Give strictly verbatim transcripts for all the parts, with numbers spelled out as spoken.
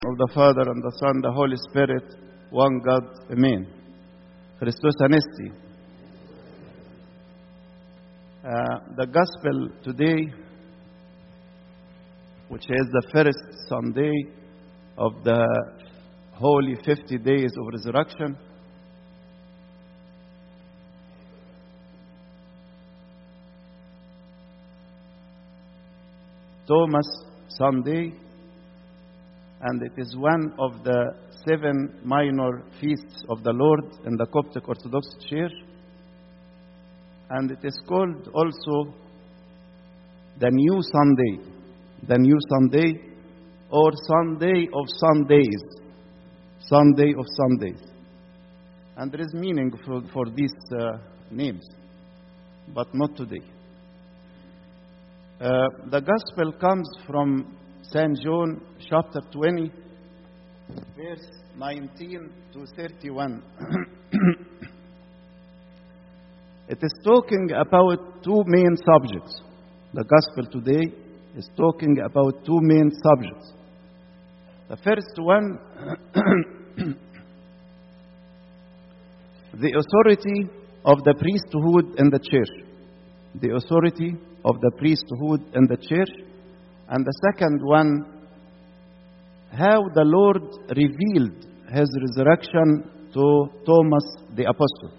of the Father and the Son, the Holy Spirit, one God, Amen. Christos Anesti. Uh, the Gospel today, which is the first Sunday of the Holy fifty days of Resurrection, Thomas Sunday, and it is one of the seven minor feasts of the Lord in the Coptic Orthodox Church, and it is called also the New Sunday, the New Sunday, or Sunday of Sundays, Sunday of Sundays. And there is meaning for, for these uh, names, but not today. Uh, the Gospel comes from Saint John chapter twenty, verse nineteen to thirty-one. It is talking about two main subjects. The Gospel today is talking about two main subjects. The first one, the authority of the priesthood in the church. The authority of the priesthood in the church. And the second one, how the Lord revealed his resurrection to Thomas the Apostle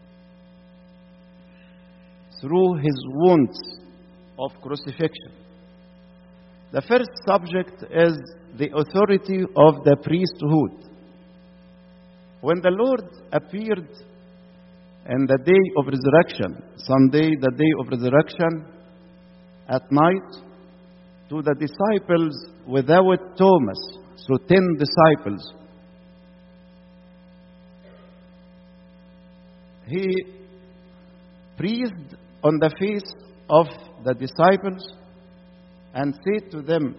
through his wounds of crucifixion. The first subject is the authority of the priesthood. When the Lord appeared in the day of resurrection, Sunday, the day of resurrection, at night, to the disciples without Thomas, so ten disciples, he breathed on the face of the disciples and said to them,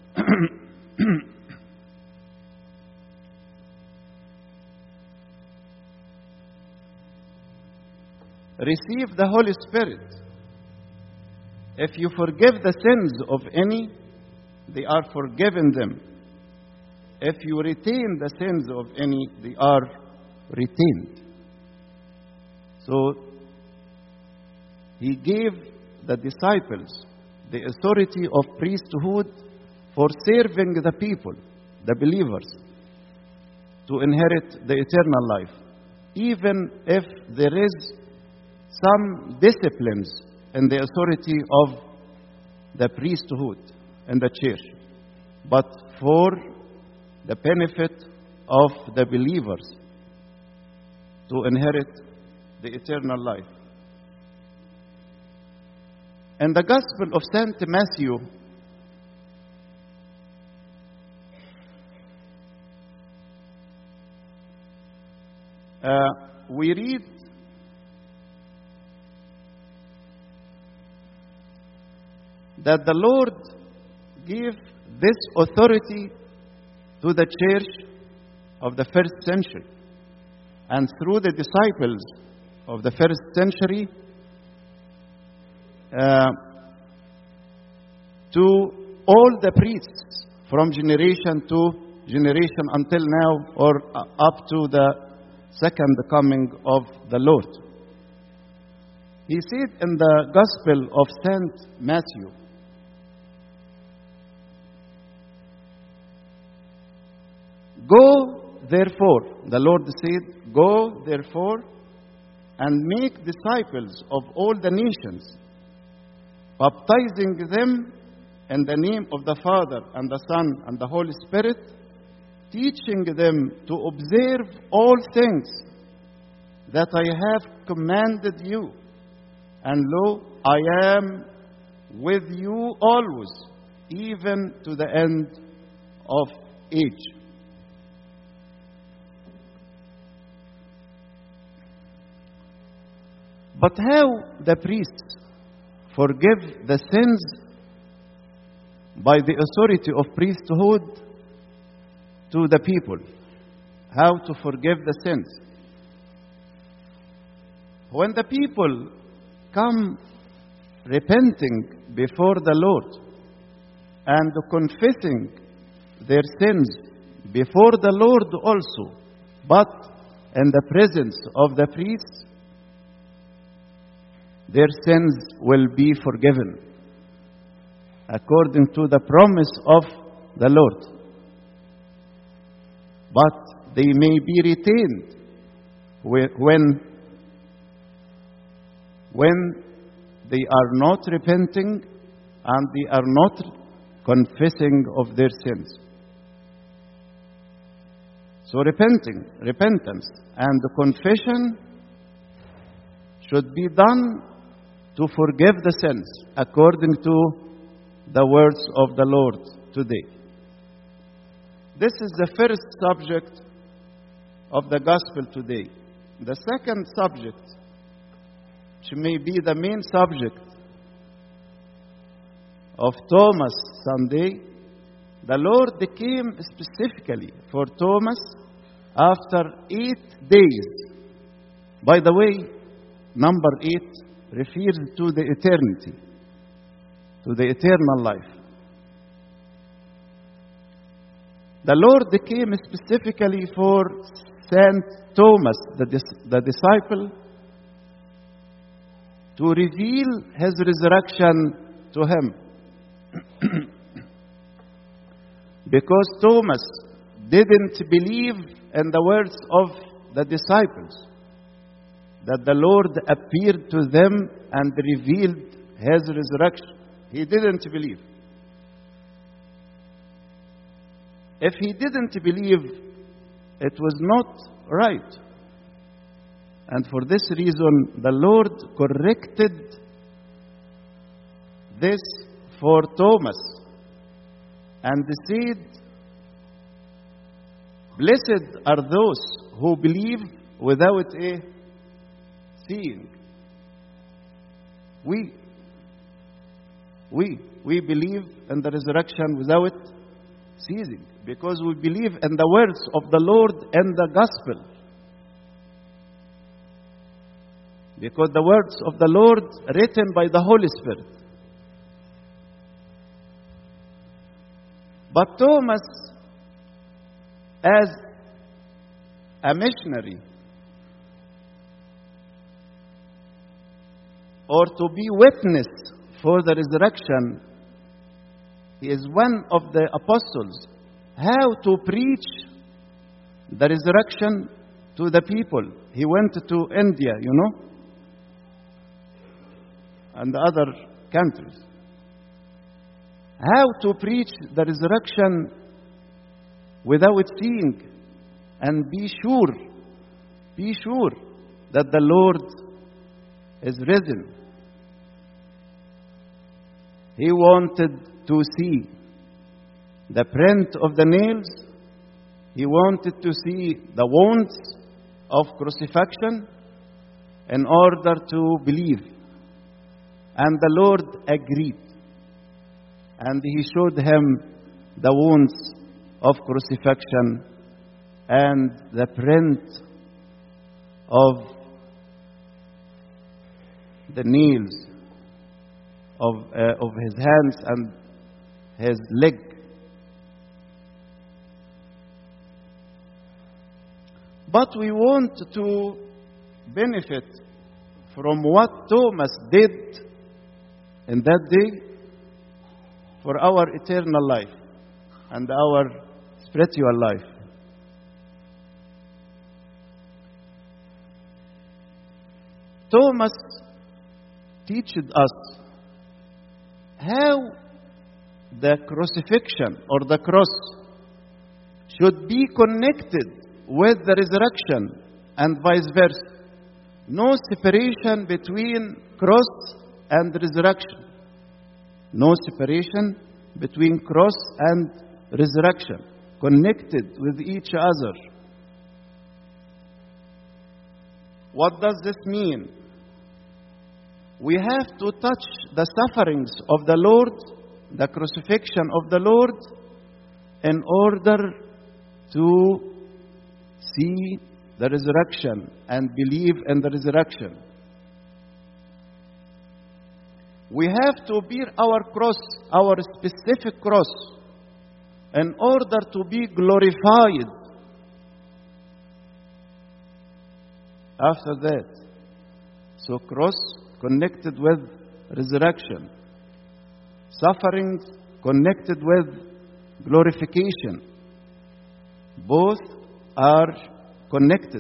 receive the Holy Spirit. If you forgive the sins of any, they are forgiven them. If you retain the sins of any, they are retained. So, he gave the disciples the authority of priesthood for serving the people, the believers, to inherit the eternal life, even if there is some disciplines in the authority of the priesthood in the church, but for the benefit of the believers to inherit the eternal life. In the Gospel of Saint Matthew, uh, we read that the Lord gave this authority to the church of the first century, and through the disciples of the first century, uh, to all the priests from generation to generation until now, or uh, up to the second coming of the Lord. He said in the Gospel of Saint Matthew, go, therefore, the Lord said, go, therefore, and make disciples of all the nations, baptizing them in the name of the Father and the Son and the Holy Spirit, teaching them to observe all things that I have commanded you. And lo, I am with you always, even to the end of age. But how the priests forgive the sins by the authority of priesthood to the people? How to forgive the sins? When the people come repenting before the Lord and confessing their sins before the Lord also, but in the presence of the priests, their sins will be forgiven, according to the promise of the Lord. But they may be retained when, when they are not repenting and they are not confessing of their sins. So repenting, repentance and confession should be done to forgive the sins, according to the words of the Lord today. This is the first subject of the gospel today. The second subject, which may be the main subject of Thomas Sunday, the Lord came specifically for Thomas after eight days. By the way, number eight refers to the eternity, to the eternal life. The Lord came specifically for Saint Thomas, the, dis- the disciple, to reveal his resurrection to him. Because Thomas didn't believe in the words of the disciples, that the Lord appeared to them and revealed his resurrection. He didn't believe. If he didn't believe, it was not right. And for this reason, the Lord corrected this for Thomas and said, "Blessed are those who believe without a seeing." We, we, we believe in the resurrection without ceasing, because we believe in the words of the Lord and the gospel. Because the words of the Lord written by the Holy Spirit. But Thomas, as a missionary, or to be witness for the resurrection, he is one of the apostles. How to preach the resurrection to the people? He went to India, you know, and other countries. How to preach the resurrection without seeing, and be sure, be sure that the Lord is risen. He wanted to see the print of the nails. He wanted to see the wounds of crucifixion in order to believe. And the Lord agreed. And he showed him the wounds of crucifixion and the print of the nails of, uh, of his hands and his leg. But we want to benefit from what Thomas did in that day for our eternal life and our spiritual life. Thomas teaches us how the crucifixion or the cross should be connected with the resurrection and vice versa. No separation between cross and resurrection. No separation between cross and resurrection. Connected with each other. What does this mean? We have to touch the sufferings of the Lord, the crucifixion of the Lord, in order to see the resurrection and believe in the resurrection. We have to bear our cross, our specific cross, in order to be glorified. After that, so cross connected with resurrection, sufferings connected with glorification. Both are connected.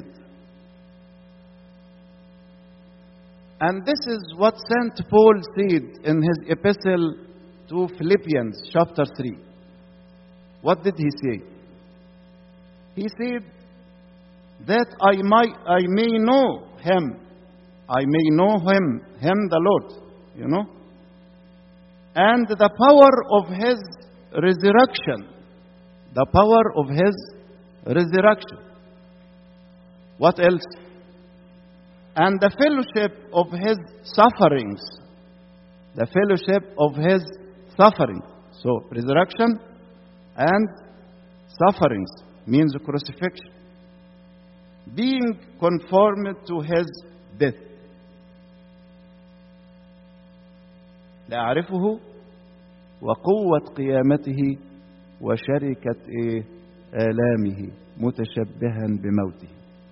And this is what Saint Paul said in his epistle to Philippians chapter three. What did he say? He said that I might, I may know him. I may know him, him the Lord, you know. And the power of his resurrection. The power of his resurrection. What else? And the fellowship of his sufferings. The fellowship of his sufferings. So, resurrection and sufferings means crucifixion. Being conformed to his death. لأعرفه وقوة قيامته وشركة إيه؟ آلامه متشبها بموته.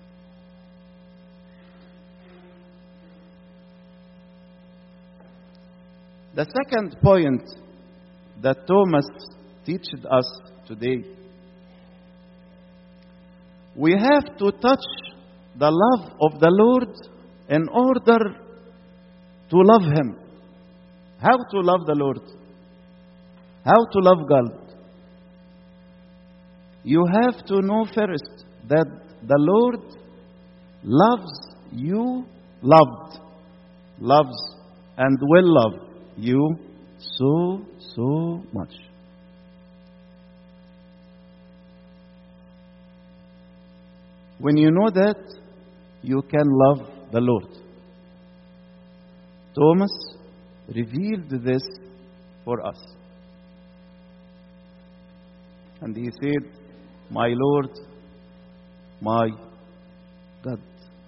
The second point that Thomas teaches us today, we have to touch the love of the Lord in order to love Him. How to love the Lord? How to love God? You have to know first that the Lord loves you, loved, loves and will love you so, so much. When you know that, you can love the Lord. Thomas revealed this for us. And he said, my Lord, my God.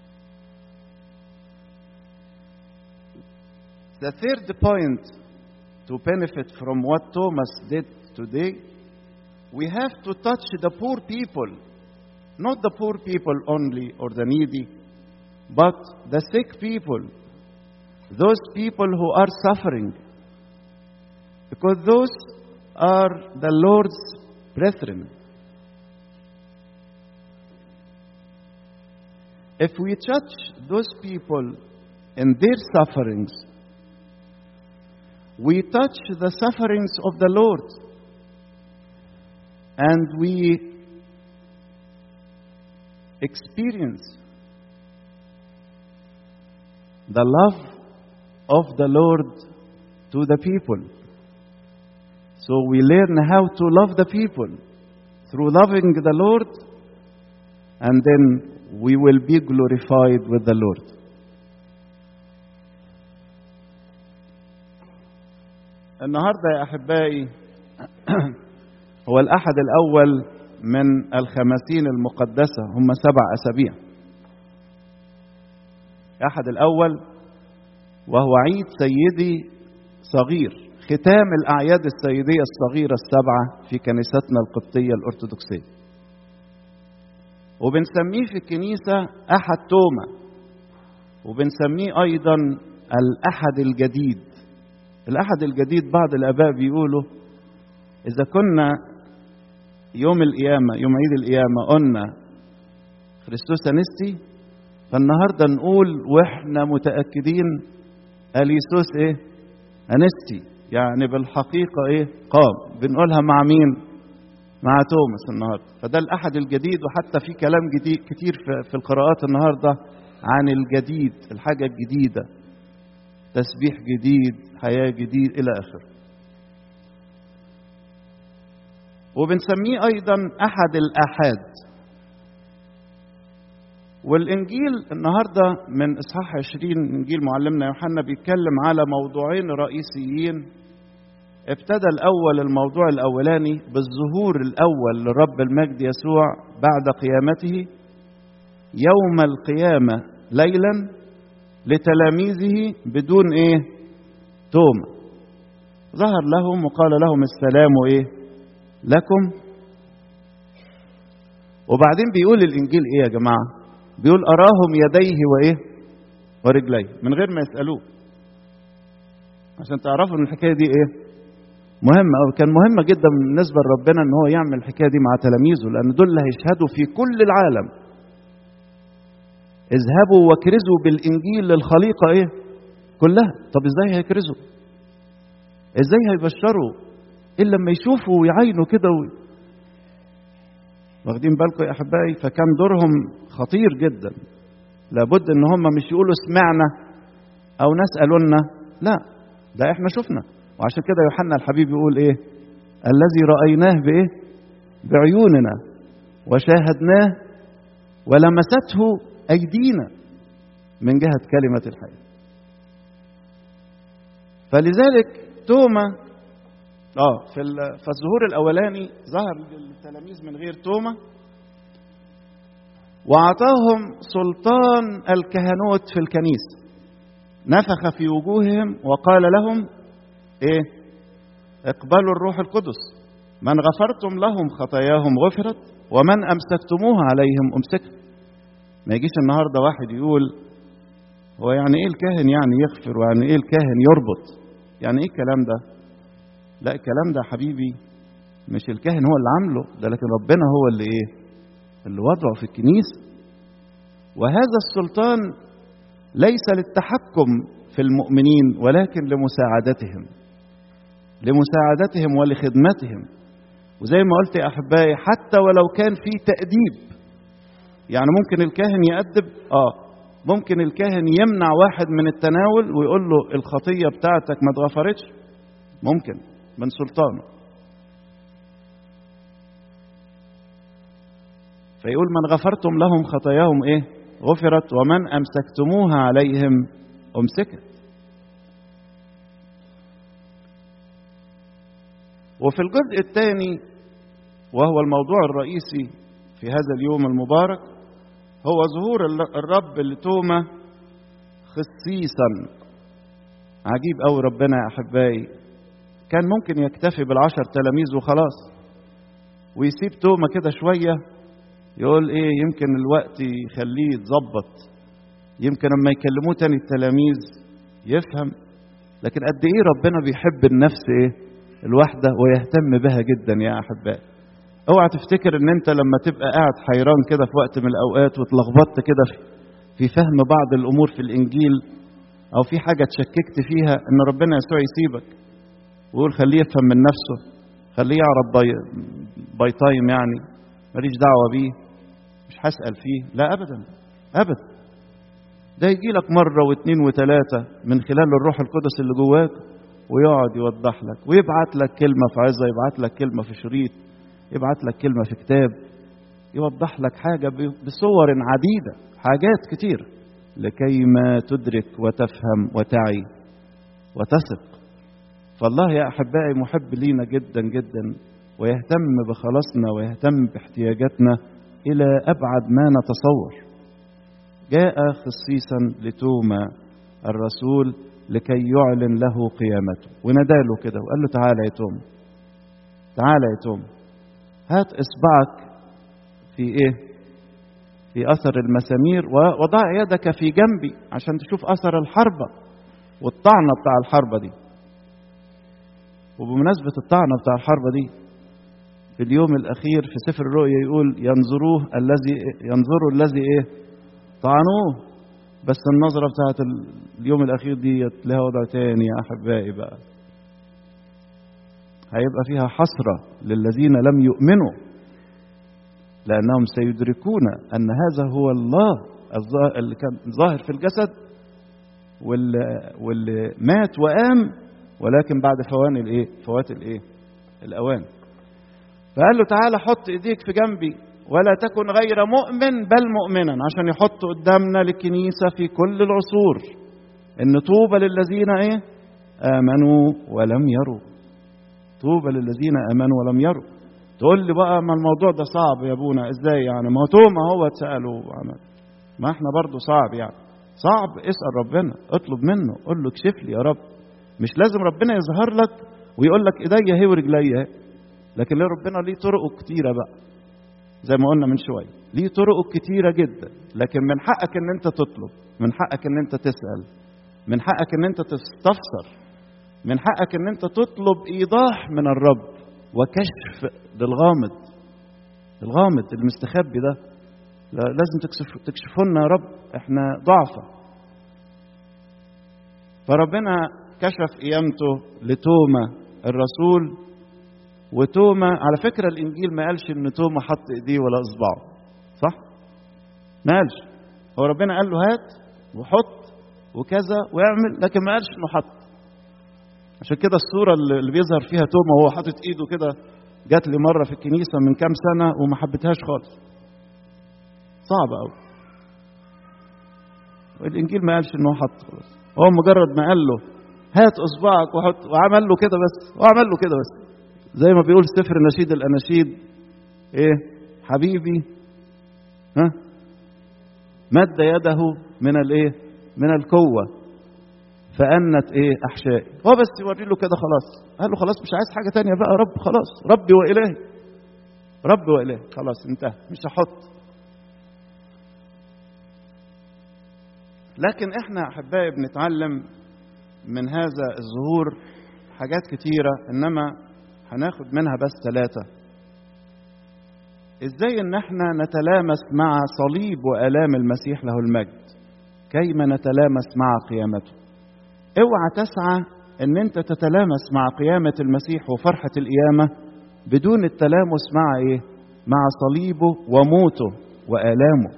The third point to benefit from what Thomas did today, we have to touch the poor people. Not the poor people only or the needy, but the sick people. Those people who are suffering. Because those are the Lord's brethren. If we touch those people in their sufferings, we touch the sufferings of the Lord. And we experience the love of the Lord to the people. So we learn how to love the people through loving the Lord, and then we will be glorified with the Lord. النهارده يا أحبائي هو الأحد الأول من الخمسين المقدسة، هم سبع أسابيع. الأحد الأول وهو عيد سيدي صغير، ختام الأعياد السيدية الصغيرة السبعة في كنيستنا القبطية الأرثوذكسية. وبنسميه في الكنيسة أحد توما، وبنسميه أيضا الأحد الجديد. الأحد الجديد بعض الآباء بيقولوا إذا كنا يوم القيامة يوم عيد القيامة قلنا خريستوس أنستي، فالنهاردة نقول وإحنا متأكدين أليسوس إيه؟ أنستي، يعني بالحقيقة إيه؟ قام. بنقولها مع مين؟ مع توماس النهاردة. فده الأحد الجديد، وحتى في كلام جديد كتير في القراءات النهاردة عن الجديد، الحاجة الجديدة، تسبيح جديد، حياة جديد إلى آخره. وبنسميه أيضا أحد الآحاد. والإنجيل النهاردة من إصحاح عشرين إنجيل معلمنا يوحنا بيتكلم على موضوعين رئيسيين. ابتدى الأول الموضوع الأولاني بالظهور الأول لرب المجد يسوع بعد قيامته يوم القيامة ليلا لتلاميذه بدون إيه؟ توما. ظهر لهم وقال لهم السلام وإيه؟ لكم. وبعدين بيقول الإنجيل إيه يا جماعة؟ بيقول أراهم يديه وإيه؟ ورجليه، من غير ما يسألوه، عشان تعرفوا إن الحكاية دي إيه؟ مهمة، أو كان مهمة جدا بالنسبة لربنا إن هو يعمل الحكاية دي مع تلاميذه، لأن دول اللي هيشهدوا في كل العالم. اذهبوا وكرزوا بالإنجيل للخليقة إيه؟ كلها. طب إزاي هيكرزوا؟ إزاي هيبشروا؟ إلا لما يشوفوا ويعينوا كده و... واخدين بالكم يا أحبائي؟ فكان دورهم خطير جدا. لابد إن هم مش يقولوا سمعنا أو ناس قالوا لنا، لا، ده إحنا شفنا. وعشان كده يوحنا الحبيب يقول إيه؟ الذي رأيناه بإيه؟ بعيوننا وشاهدناه ولمسته أيدينا من جهة كلمة الحياة. فلذلك توما اه في في الظهور الاولاني ظهر للتلاميذ من غير توما، واعطاهم سلطان الكهنوت في الكنيسه، نفخ في وجوههم وقال لهم ايه؟ اقبلوا الروح القدس، من غفرتم لهم خطاياهم غفرت ومن امسكتموها عليهم امسكت. ما يجيش النهارده واحد يقول هو يعني ايه الكاهن يعني يغفر، ويعني ايه الكاهن يربط، يعني ايه الكلام ده؟ لا، الكلام ده حبيبي مش الكاهن هو اللي عامله ده، لكن ربنا هو اللي ايه؟ اللي وضعه في الكنيسه. وهذا السلطان ليس للتحكم في المؤمنين، ولكن لمساعدتهم لمساعدتهم ولخدمتهم. وزي ما قلت يا احبائي، حتى ولو كان في تأديب، يعني ممكن الكاهن يأدب، اه ممكن الكاهن يمنع واحد من التناول ويقول له الخطيه بتاعتك ما اتغفرتش، ممكن من سلطانه. فيقول من غفرتم لهم خطاياهم ايه؟ غفرت ومن امسكتموها عليهم امسكت. وفي الجزء الثاني وهو الموضوع الرئيسي في هذا اليوم المبارك، هو ظهور الرب لتوما خصيصا. عجيب قوي ربنا يا احبائي، كان ممكن يكتفي بالعشر تلاميذ وخلاص، ويسيب توما كده شوية يقول ايه يمكن الوقت يخليه يتظبط، يمكن لما يكلموه تاني التلاميذ يفهم. لكن قد ايه ربنا بيحب النفس ايه؟ الواحدة، ويهتم بها جدا يا احبائي. اوعى تفتكر ان انت لما تبقى قاعد حيران كده في وقت من الاوقات واتلخبطت كده في فهم بعض الامور في الانجيل، او في حاجة تشككت فيها، ان ربنا يسوع يسيبك ويقول خليه يفهم من نفسه، خليه يعرف باي, باي تايم، يعني ماليش دعوة بيه، مش هسأل فيه. لا أبدا أبدا، ده يجي لك مرة واثنين وثلاثة من خلال الروح القدس اللي جواك، ويقعد يوضح لك ويبعت لك كلمة في عظة، يبعت لك كلمة في شريط، يبعت لك كلمة في كتاب، يوضح لك حاجة بصور عديدة، حاجات كتير، لكي ما تدرك وتفهم وتعي وتثق. فالله يا أحبائي محب لينا جدا جدا، ويهتم بخلاصنا ويهتم باحتياجاتنا إلى أبعد ما نتصور. جاء خصيصا لتوما الرسول لكي يعلن له قيامته، وناداله كده وقال له تعالى يا توما، تعالى يا توما، هات إصبعك في إيه؟ في أثر المسامير، وضع يدك في جنبي عشان تشوف أثر الحربة والطعنة بتاع الحربة دي. وبمناسبة الطعنة بتاع الحربة دي، في اليوم الأخير في سفر الرؤيا يقول ينظروه الذي ينظروا الذي إيه؟ طعنوه. بس النظرة بتاعت اليوم الأخير دي لها وضع تاني يا أحبائي بقى، هيبقى فيها حسرة للذين لم يؤمنوا، لأنهم سيدركون أن هذا هو الله اللي كان ظاهر في الجسد، واللي, واللي مات وقام، ولكن بعد فوان الايه؟ فوات الايه؟ الاوان. فقال له تعالى حط ايديك في جنبي، ولا تكن غير مؤمن بل مؤمنا، عشان يحط قدامنا للكنيسه في كل العصور ان طوبى للذين ايه؟ امنوا ولم يروا. طوبى للذين امنوا ولم يروا. تقول لي بقى ما الموضوع ده صعب يا ابونا، ازاي يعني؟ ما توما هو اتساله وعمل، ما احنا برضو صعب يعني. صعب، اسال ربنا، اطلب منه، قول له اكشف لي يا رب. مش لازم ربنا يظهر لك ويقول لك ايديا هي ورجليا، لكن ليه ربنا ليه طرقه كتيرة بقى، زي ما قلنا من شوية، ليه طرقه كتيرة جدا. لكن من حقك ان انت تطلب، من حقك ان انت تسأل، من حقك ان انت تستفسر، من حقك ان انت تطلب ايضاح من الرب وكشف للغامض، الغامض المستخبي ده لازم تكشف تكشفه لنا يا رب، احنا ضعفة. فربنا كشف قيامته لتوما الرسول. وتوما على فكرة الانجيل ما قالش ان توما حط ايديه ولا اصبعه، صح؟ ما قالش. هو ربنا قال له هات وحط وكذا ويعمل، لكن ما قالش انه حط. عشان كده الصورة اللي بيظهر فيها توما وهو حاطط ايده كده جات لي مرة في الكنيسة من كام سنة وما حبيتهاش خالص، صعبة قوي. والانجيل ما قالش انه حط خلاص، هو مجرد ما قال له هات اصبعك وحط، وعمل له كده بس، وعمل له كده بس، زي ما بيقول سفر نشيد الاناشيد ايه حبيبي ها مد يده من الايه من القوه فأنت ايه احشائي. هو بس يوري له كده خلاص، قال له خلاص مش عايز حاجه تانية بقى رب، خلاص ربي والهي، ربي والهي، خلاص انتهى، مش هحط. لكن احنا احبائي بنتعلم من هذا الظهور حاجات كتيره، انما هناخد منها بس ثلاثه. ازاي ان احنا نتلامس مع صليب والام المسيح له المجد كيما نتلامس مع قيامته. اوعى تسعى ان انت تتلامس مع قيامه المسيح وفرحه القيامه بدون التلامس مع ايه مع صليبه وموته والامه.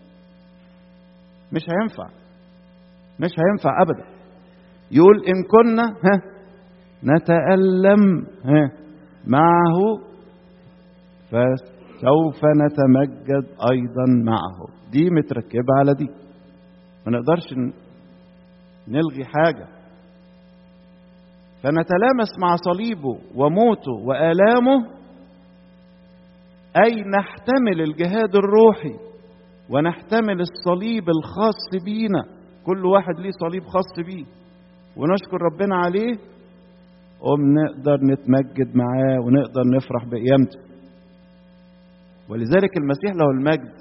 مش هينفع، مش هينفع ابدا. يقول ان كنا ها نتألم ها معه فسوف نتمجد ايضا معه. دي متركبه على دي، ما نقدرش نلغي حاجه. فنتلامس مع صليبه وموته والامه، اي نحتمل الجهاد الروحي ونحتمل الصليب الخاص بينا، كل واحد ليه صليب خاص بيه ونشكر ربنا عليه، ونقدر نتمجد معاه ونقدر نفرح بقيامته. ولذلك المسيح له المجد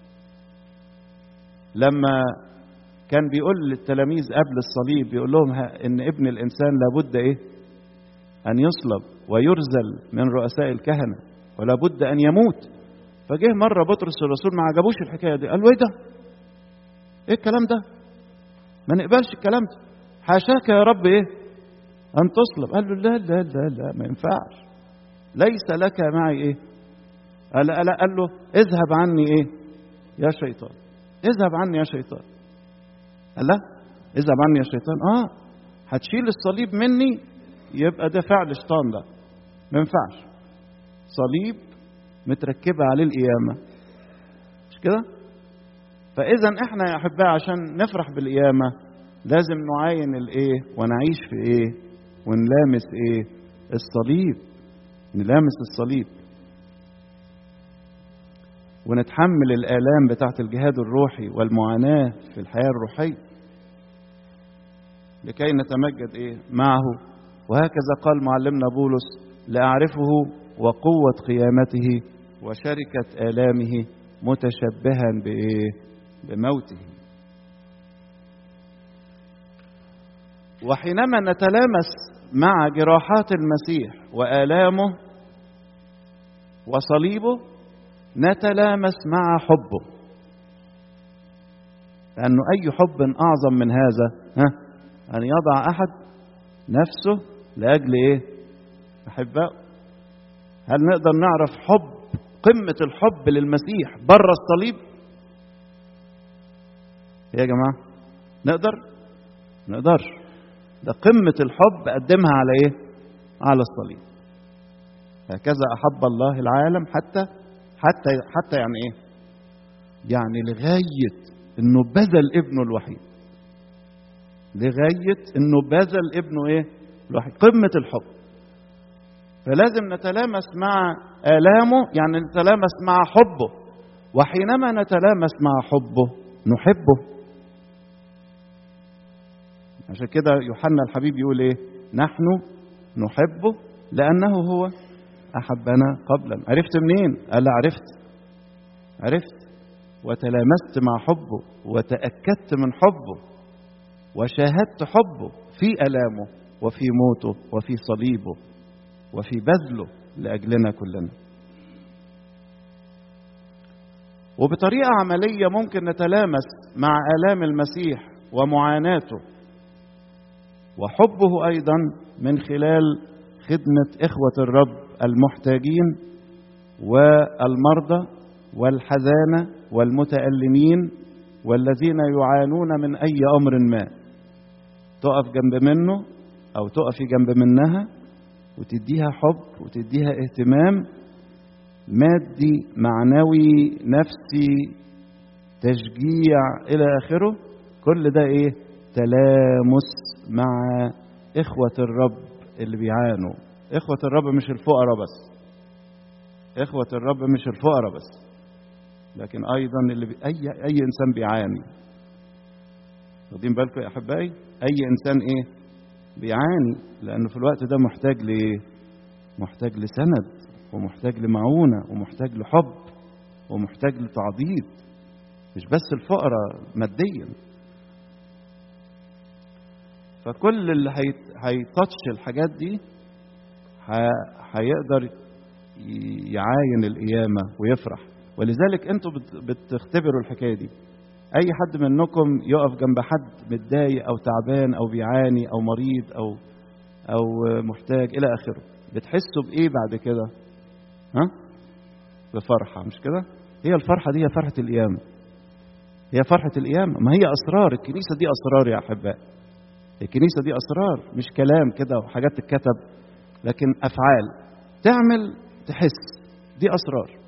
لما كان بيقول للتلاميذ قبل الصليب، بيقول لهم ان ابن الانسان لابد ايه ان يصلب ويرزل من رؤساء الكهنه ولا بد ان يموت. فجه مره بطرس الرسول ما عجبوش الحكايه دي، قال له ايه ده؟ ايه الكلام ده؟ ما نقبلش الكلام ده، حاشاك يا رب ايه ان تصلب. قال له لا لا لا لا ما ينفعش، ليس لك معي ايه. قال لا، قال له اذهب عني ايه يا شيطان، اذهب عني يا شيطان. قال لا اذهب عني يا شيطان، اه هتشيل الصليب مني يبقى ده فعل شيطان، ده ما ينفعش. صليب متركبه عليه القيامه، مش كده؟ فاذا احنا يا احبائي عشان نفرح بالقيامه لازم نعاين الايه ونعيش في ايه ونلامس ايه الصليب، نلامس الصليب ونتحمل الآلام بتاعت الجهاد الروحي والمعاناة في الحياة الروحية لكي نتمجد إيه معه. وهكذا قال معلمنا بولس لأعرفه وقوة قيامته وشركة آلامه متشبها بإيه بموته. وحينما نتلامس مع جراحات المسيح وآلامه وصليبه نتلامس مع حبه، لأنه أي حب أعظم من هذا ها أن يضع أحد نفسه لأجل إيه أحباء. هل نقدر نعرف حب قمة الحب للمسيح بره الصليب يا جماعة؟ نقدر؟ نقدرش. ده قمة الحب قدمها على إيه على الصليب. هكذا أحب الله العالم حتى حتى حتى يعني ايه يعني لغايه انه بذل ابنه الوحيد، لغايه انه بذل ابنه ايه الوحيد، قمه الحب. فلازم نتلامس مع آلامه، يعني نتلامس مع حبه. وحينما نتلامس مع حبه نحبه. عشان كده يوحنا الحبيب يقول ايه نحن نحبه لانه هو أحبنا قبلا. عرفت منين؟ قال عرفت عرفت وتلامست مع حبه وتأكدت من حبه وشاهدت حبه في ألامه وفي موته وفي صليبه وفي بذله لأجلنا كلنا. وبطريقة عملية ممكن نتلامس مع آلام المسيح ومعاناته وحبه أيضا من خلال خدمة إخوة الرب المحتاجين والمرضى والحزانة والمتألمين والذين يعانون من أي أمر ما. تقف جنب منه أو تقفي جنب منها وتديها حب وتديها اهتمام مادي معنوي نفسي تشجيع إلى آخره. كل ده إيه؟ تلامس مع إخوة الرب اللي بيعانوا. إخوة الرب مش الفقراء بس، إخوة الرب مش الفقراء بس، لكن أيضا اللي بي... أي أي إنسان بيعاني. واخدين بالكم يا أحبائي؟ أي إنسان إيه؟ بيعاني، لأنه في الوقت ده محتاج لإيه؟ محتاج لسند ومحتاج لمعونة ومحتاج لحب ومحتاج لتعضيد، مش بس الفقراء ماديا. فكل اللي هيتطش الحاجات دي هيقدر يعاين القيامة ويفرح. ولذلك انتوا بتختبروا الحكاية دي. اي حد منكم يقف جنب حد متضايق او تعبان او بيعاني او مريض او او محتاج الى اخره، بتحسوا بايه بعد كده؟ ها؟ بفرحة، مش كده؟ هي الفرحة دي هي فرحة القيامة، هي فرحة القيامة. ما هي اسرار الكنيسة دي، اسرار يا احباء. الكنيسة دي اسرار، مش كلام كده وحاجات تتكتب، لكن افعال تعمل تحس. دي اسرار.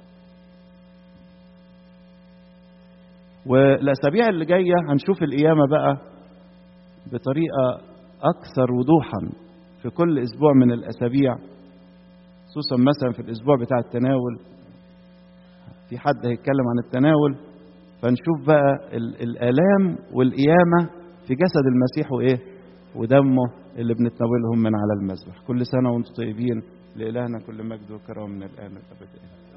والاسابيع اللي جايه هنشوف القيامه بقى بطريقه اكثر وضوحا في كل اسبوع من الاسابيع، خصوصا مثلا في الاسبوع بتاع التناول في حد هيتكلم عن التناول، فنشوف بقى الالام والقيامه في جسد المسيح وايه ودمه اللي بنتناولهم من على المذبح. كل سنه وانتم طيبين. لإلهنا كل مجد وكرم من الآن والأبد.